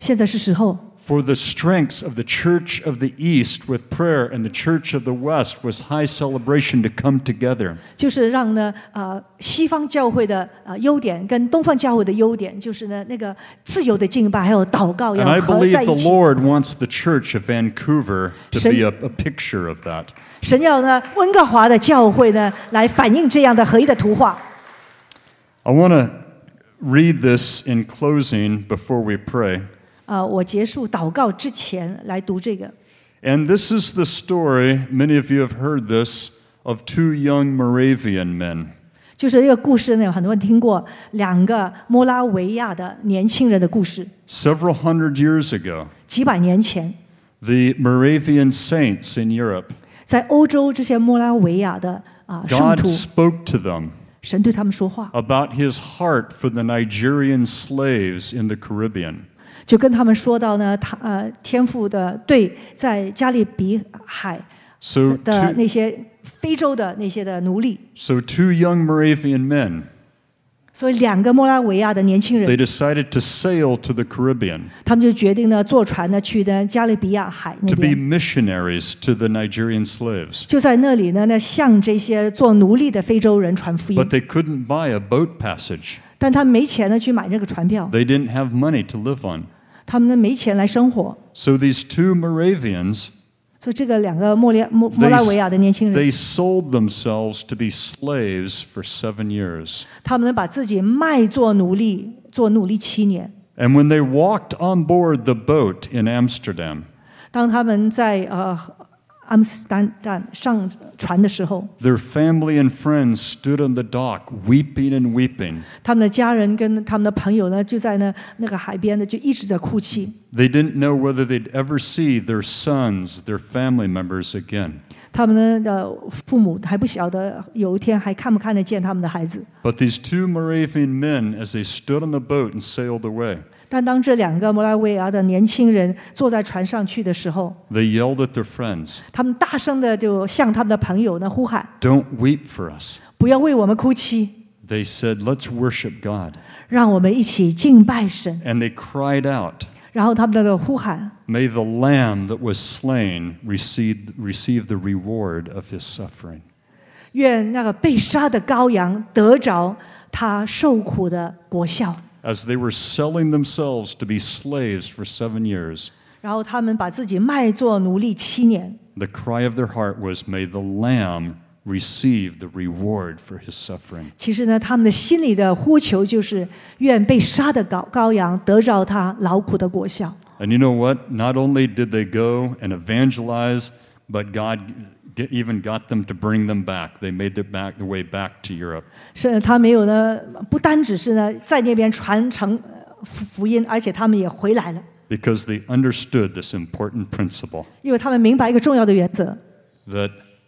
现在是时候。 For the strengths of the church of the East with prayer and the church of the West was high celebration to come together. 就是让呢西方教会的优点跟东方教会的优点，就是呢那个自由的敬拜还有祷告要 And I 合 believe 在 the 一起。 Lord wants the church of Vancouver to be a picture of that. 神要呢温哥华的教会呢来反映这样的合一的图画。 I want to read this in closing before we pray. 我结束祷告之前来读这个。 And this is the story, many of you have heard this, of two young Moravian men. 就是这个故事呢，有很多人听过，两个摩拉维亚的年轻人的故事。 Several hundred years ago, 几百年前， the Moravian saints in Europe, 在欧洲这些摩拉维亚的圣 God 徒， spoke to them 神对他们说话， about his heart for the Nigerian slaves in the Caribbean. 就跟他们说到呢，天父的对在加利比海 So 的 two, 那些非洲的那些的奴隶， so two young Moravian men, 所以两个摩拉维亚的年轻 they 人， decided to sail to the Caribbean 他们就决定呢坐船呢去呢加利比亚海那 to be 边， missionaries to the Nigerian slaves. 就在那里呢向这些做奴隶的非洲人传福音 But，they couldn't buy a boat passage. 但他们没钱呢去买这个船票， They didn't have money to live on. 他们呢没钱来生活， So these two Moravians, 所以这个两个摩拉维亚的年轻人， they sold themselves to be slaves for 7 years. 他们呢把自己卖做奴隶7年。 And when they walked on board the boat in Amsterdam, 当他们在阿姆斯特丹上船的时候， their family and friends stood on the dock weeping and weeping. 他们的家人跟他们的朋友呢，就在那个海边呢，就一直在哭泣。 They didn't know whether they'd ever see their sons, their family members again. 他们的父母还不晓得有一天还看不看得见他们的孩子。 But these two Moravian men, as they stood on the boat and sailed away, 但当这两个摩拉维亚的年轻人坐在船上去的时候， they yelled at their friends, 他们大声的就向他们的朋友呢呼喊 "Don't weep for us." ：“ 不要为我们哭泣， They said, "Let's worship God." 让我们一起敬拜神。 And they cried out, ” 然后他们的呼喊 "May the lamb that was slain receive the reward of his suffering." 愿那个被杀的羔羊得着他受苦的果效。 As they were selling themselves to be slaves for 7 years, 然后他们把自己卖作奴隶7年， the cry of their heart was, "May the lamb receive the reward for his suffering." 其实呢，他们的心里的呼求就是愿被杀的羔羊得着他劳苦的果效。 And you know what? Not only did they go and evangelize, but God even got them to bring them back. They made their way back to Europe. 是他没有呢，不单只是呢在那边传承福音，而且他们也回来了， Because they understood this important principle 因为他们明白一个重要的原则， that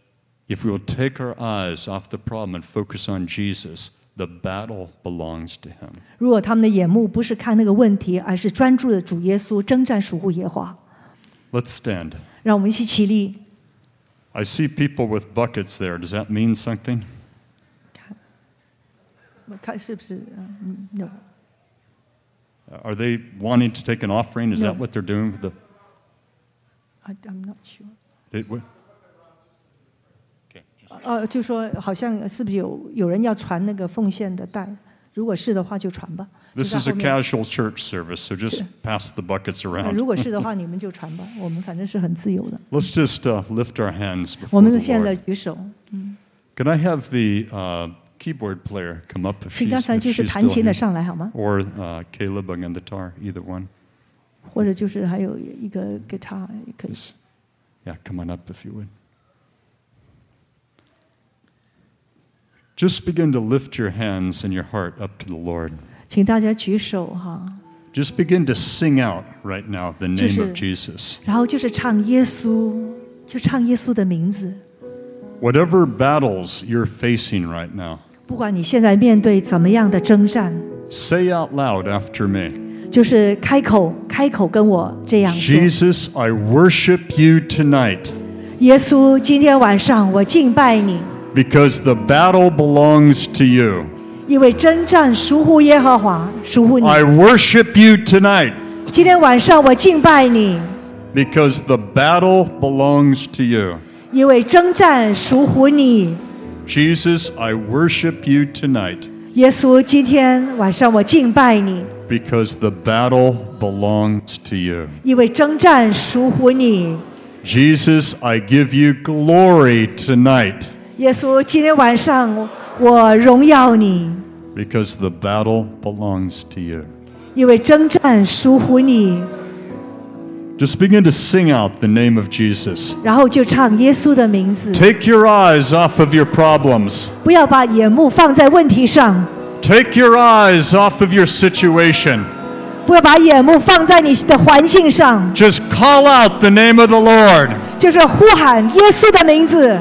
if we will take our eyes off the problem and focus on Jesus, the battle belongs to him. 如果他们的眼目不是看那个问题，而是专注的主耶稣，征战属乎耶和华。 Let's stand. 让我们一起起立。 I see people with buckets there. Does that mean something? 看是不是？No. Are they wanting to take an offering? Is No. that what they're doing with the? I'm not sure. What? Okay. 就说好像是不是有人要传那个奉献的带？如果是的话，就传吧。 This 就 is 在 a 后面 casual church service, so just pass the buckets around. 如果是的话，你们就传吧。我们反正是很自由的。 Let's just lift our hands 我 before 们 the 现在 Lord. 举手， Can I have the keyboard player come up if 请 she's, 刚才 if 就是 she's 弹 still 琴的 here? 上来好吗？ Or Caleb on guitar, either one. 或者就是还有一个 guitar 也可以。 Yeah, come on up if you would. Just begin to lift your hands and your heart up to the Lord. 请大家举手哈， Just begin to sing out right now the name 就是 of Jesus. 然后就是唱耶稣，就唱耶稣的名字。 Whatever battles you're facing right now, 不管你现在面对怎么样的征战， say out loud after me. 就是开口跟我这样说。 Jesus, I worship you tonight 耶稣，今天晚上我敬拜你， because the battle belongs to you. 因为征战属乎耶和华，属乎你。 I worship you tonight 今天晚上我敬拜你， because the battle belongs to you. 因为征战属乎你。 Jesus, I worship you tonight 耶稣，今天晚上我敬拜你， because the battle belongs to you. 因为征战属乎你。 Jesus, I give you glory tonight 耶稣，今天晚上我荣耀你， because the battle belongs to you. 因为征战属乎你。 Just begin to sing out the name of Jesus. 然后就唱耶稣的名字， Take your eyes off of your problems. 不要把眼目放在问题上， Take your eyes off of your situation. 不要把眼目放在你的环境上， Just call out the name of the Lord. 就是呼喊耶稣的名字。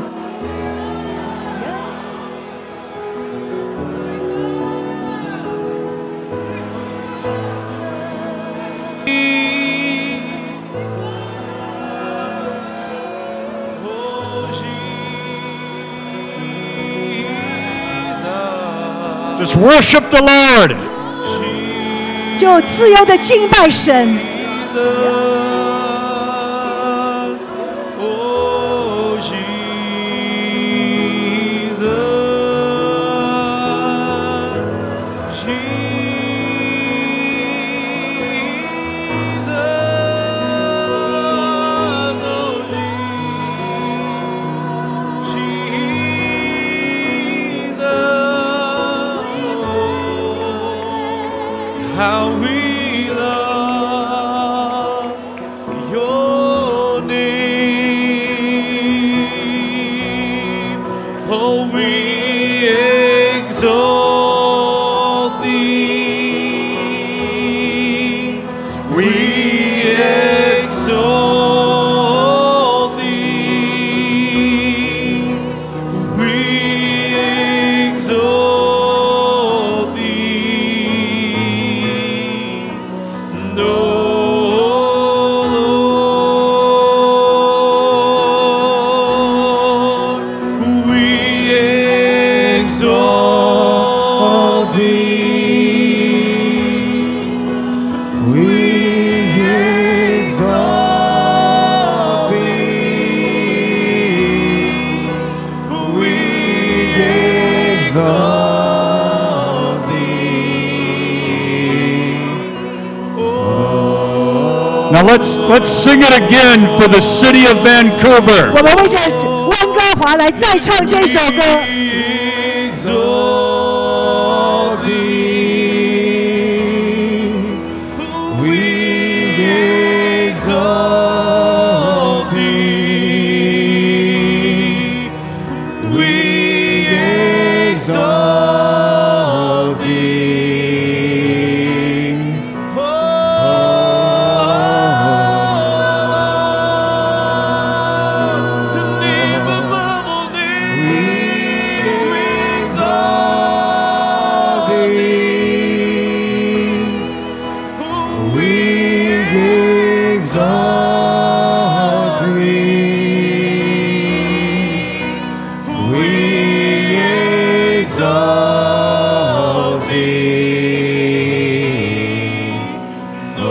Just worship the Lord. 就自由的敬拜神。 How we love your name. Oh, we exalt thee. We exalt thee. We exalt thee. No, Lord, we exalt thee. We exalt thee. We exalt thee. Now let's sing it again for the city of Vancouver. 我们为着温哥华来再唱这首歌。 Exalt thee. We exalt thee. We exalt thee. Oh, the name above all names, we exalt thee. We exalt thee. We exalt thee. Oh,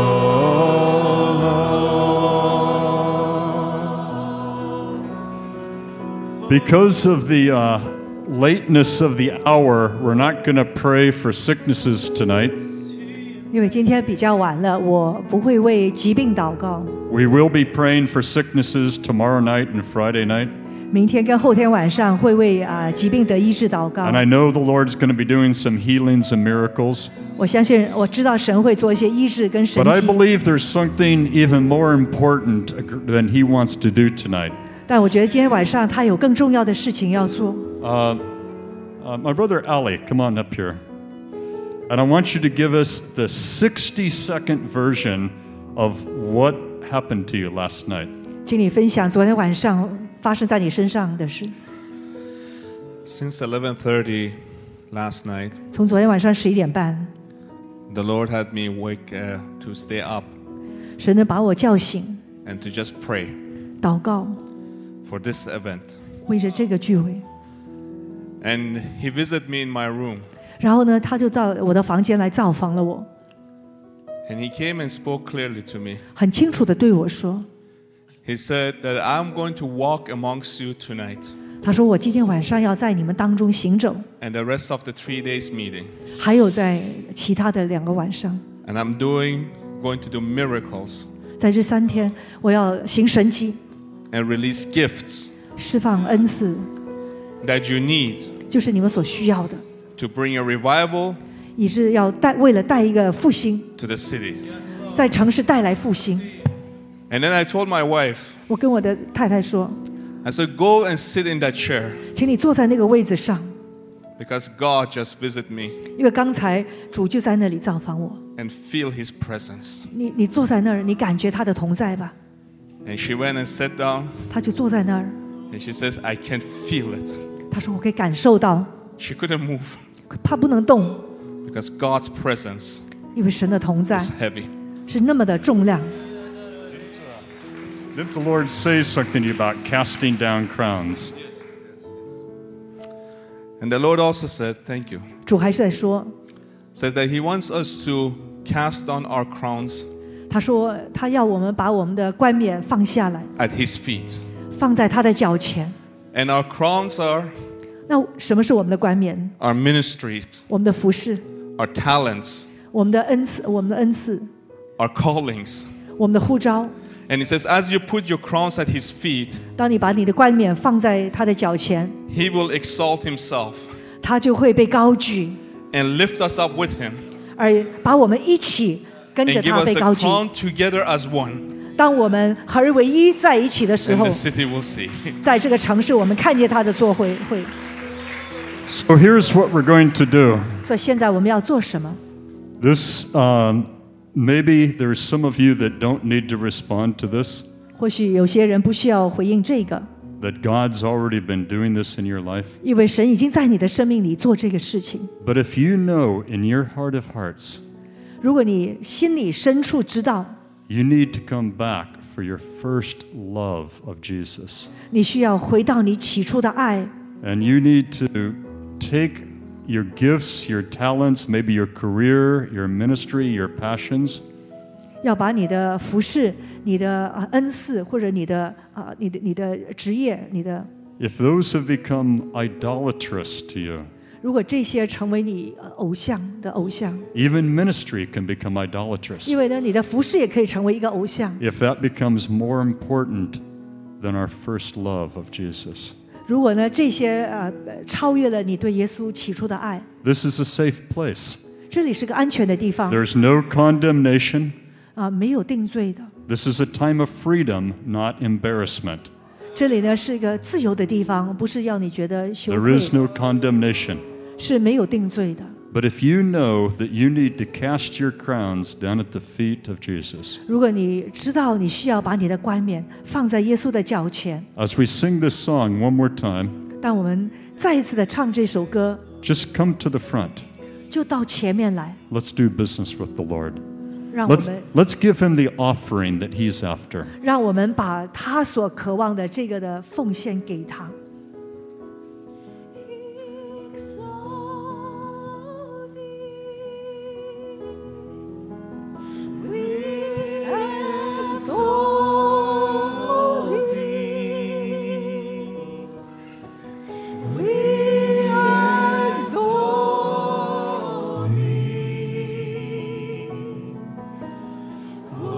Lord. Because of the lateness of the hour, we're not going to pray for sicknesses tonight. 因为今天比较晚了，我不会为疾病祷告。 We will be praying for sicknesses tomorrow night and Friday night. 明天跟后天晚上会为疾病得医治祷告 And。I know the Lord's going to be doing some healings and miracles. 我相信，我知道神会做一些医治跟神 But I 迹， believe there's something even more important than He wants to do tonight. 但我觉得今天晚上他有更重要的事情要做。 My brother Ali, come on up here. And I want you to give us the 60-second version of what happened to you last night. 请你分享昨天晚上发生在你身上的事。 Since 11:30 last night, 从昨天晚上11点半， the Lord had me wake to stay up 神能把我叫醒， and to just pray 祷告， for this event. 为着这个聚会。 And He visited me in my room. 然后呢，他就到我的房间来造访了我。 And he came and spoke clearly to me. 很清楚地对我说， He said that I'm going to walk amongst you tonight 他说我今天晚上要在你们当中行走， and the rest of the 3 days meeting. 还有在其他的2个晚上， And I'm going to do miracles 在这3天我要行神迹， and release gifts 释放恩赐， that you need 就是你们所需要的， to bring a revival 以致要为了带一个复兴， to the city. 在城市带来复兴。 And then I told my wife, 我跟我的太太说， I said, go and sit in that chair 请你坐在那个位子上， because God just visited me 因为刚才主就在那里造访我。 and feel his presence. 你坐在那儿，你感觉他的同在吧？ And she went and sat down 他就坐在那儿， and she says, I can feel it. 他说我可以感受到， She couldn't move 他不能动， because God's presence 因为神的同在 is heavy. 是那么的重量。 Didn't the Lord say something to you about casting down crowns? And the Lord also said, thank you. 主还是在说， Said that he wants us to cast down our crowns 他说他要我们把我们的冠冕放下来， at his feet. 放在他的脚前。 And our crowns are 那什么是我们的冠冕？ our ministries, 我们的服饰， our talents, 我们的恩赐，我们的恩赐， our callings. 我们的呼召。 And he says, as you put your crowns at his feet, 当你把你的冠冕放在他的脚前， he will exalt himself 他就会被高举， and lift us up with him 而把我们一起跟着 and give 他 us 被 the 高举。 crown together as one. 当我们合而为一在一起的时 And 候 the，city will see. 在这个城市，我们看见他的作会。 So here's what we're going to do. 所以现在我们要做什么？ This, maybe there's some of you that don't need to respond to this, 或许有些人不需要回应这个， that God's already been doing this in your life. 因为神已经在你的生命里做这个事情。 But if you know in your heart of hearts, 如果你心里深处知道， you need to come back for your first love of Jesus. 你需要回到你起初的爱， And you need to take your gifts, your talents, maybe your career, your ministry, your passions, 要把你的服饰、你的恩赐或者你的职业、你的， if those have become idolatrous to you, 如果这些成为你偶像的偶像， even ministry can become idolatrous. 因为呢，你的服饰也可以成为一个偶像。 If that becomes more important than our first love of Jesus. 如果呢，这些超越了你对耶稣起初的爱， This is a safe place. 这里是个安全的地方 There's no condemnation. 没有定罪的。 This is a time of freedom, not embarrassment. 这里呢是一个自由的地方，不是要你觉得羞 There 愧， is no condemnation. 是没有定罪的。 But if you know that you need to cast your crowns down at the feet of Jesus, 如果你知道你需要把你的冠冕放在耶稣的脚前， as we sing this song one more time, 当我们再一次的唱这首歌， just come to the front. 就到前面来， Let's do business with the Lord. 让我们 Let's give him the offering that he's after. 让我们把他所渴望的这个的奉献给他。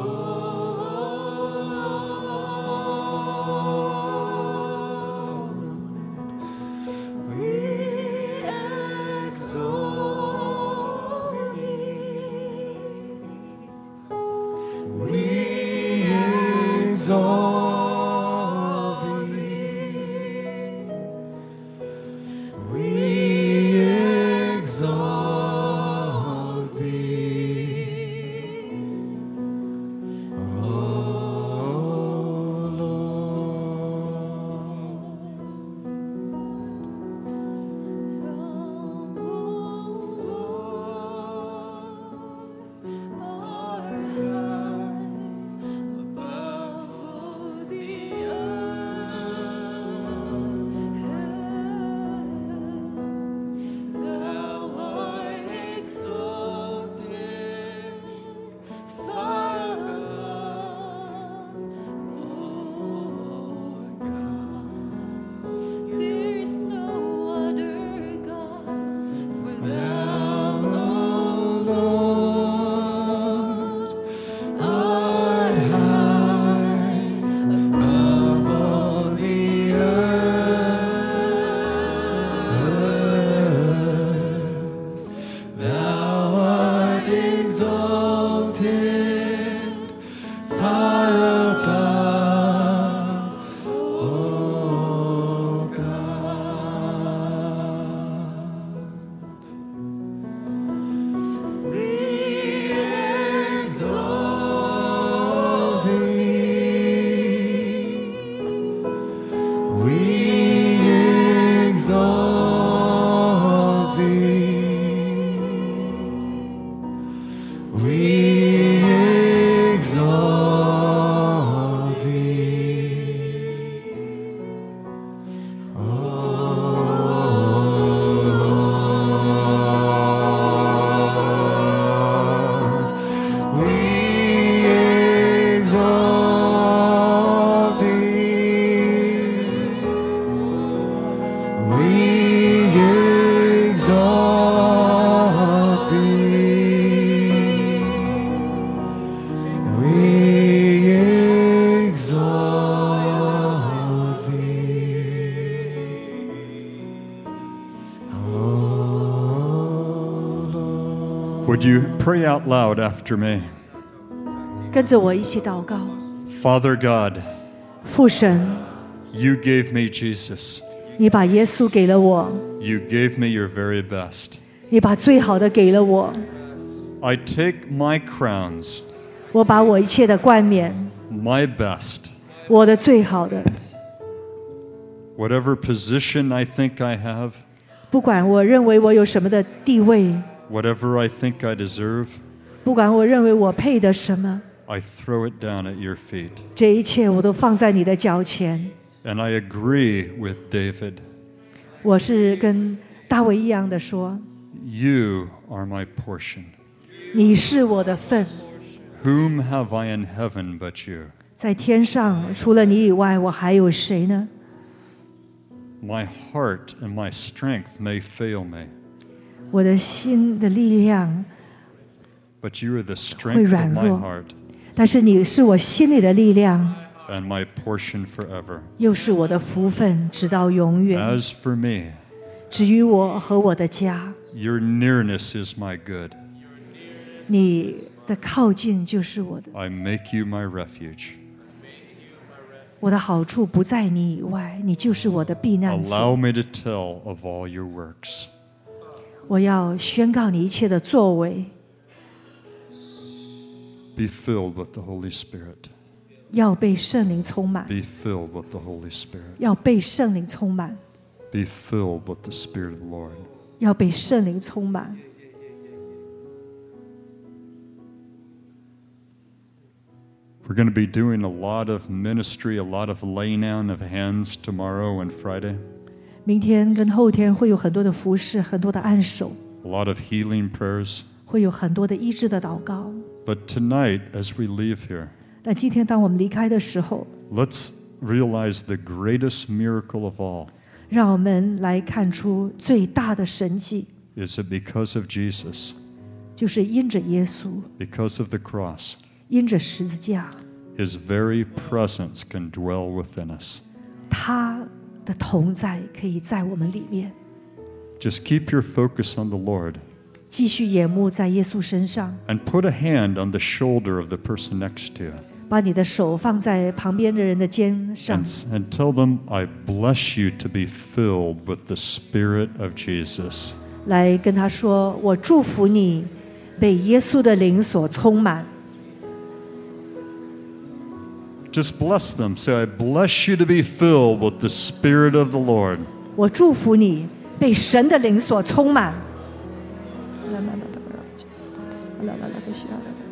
Oh Would you pray out loud after me? 跟着我一起祷告。 Father God, 父神， you gave me Jesus. 你把耶稣给了我， You gave me your very best. 你把最好的给了我， I take my crowns, 我把我一切的冠冕， my best, 我的最好的， whatever position I think I have, 不管我认为我有什么的地位， whatever I think I deserve, 不管我认为我配得什么， I throw it down at your feet. 这一切我都放在你的脚前。 And I agree with David. 我是跟大卫一样的说， You are my portion. 你是我的份， Whom have I in heaven but you? 在天上除了你以外，我还有谁呢？ My heart and my strength may fail me, 我的心的力量， but you are the strength of my heart 但是你是我心里的力量， and my portion forever. 又是我的福分，直到永远。 As for me, 至于我和我的家， your nearness is my good. 你的靠近就是我的， I make you my refuge. 我的好处不在你以外，你就是我的避难 Allow 所。 me to tell of all your works. 我要宣告你一切的作为， Be filled with the Holy Spirit. 要被圣灵充满， Be filled with the Holy Spirit. 要被圣灵充满， Be filled with the Spirit of the Lord. 要被圣灵充满。 We're going to be doing a lot of ministry, a lot of laying on of hands tomorrow and Friday, 明天跟后天会有很多的服事，很多的按手， a lot of healing prayers. 会有很多的医治的祷告。 But tonight, as we leave here, 但今天当我们离开的时候， let's realize the greatest miracle of all 让我们来看出最大的神迹， is that because of Jesus, 就是因着耶稣， because of the cross, 因着十字架， His very presence can dwell within us. 他的同在可以在我们里面。 Just keep your focus on the Lord 继续眼目在耶稣身上， and put a hand on the shoulder of the person next to you 把你的手放在旁边的人的肩上， and tell them, I bless you to be filled with the Spirit of Jesus. 来跟他说：“我祝福你，被耶稣的灵所充满。” Just bless them. Say, I bless you to be filled with the Spirit of the Lord. 我祝福你，被神的灵所充满。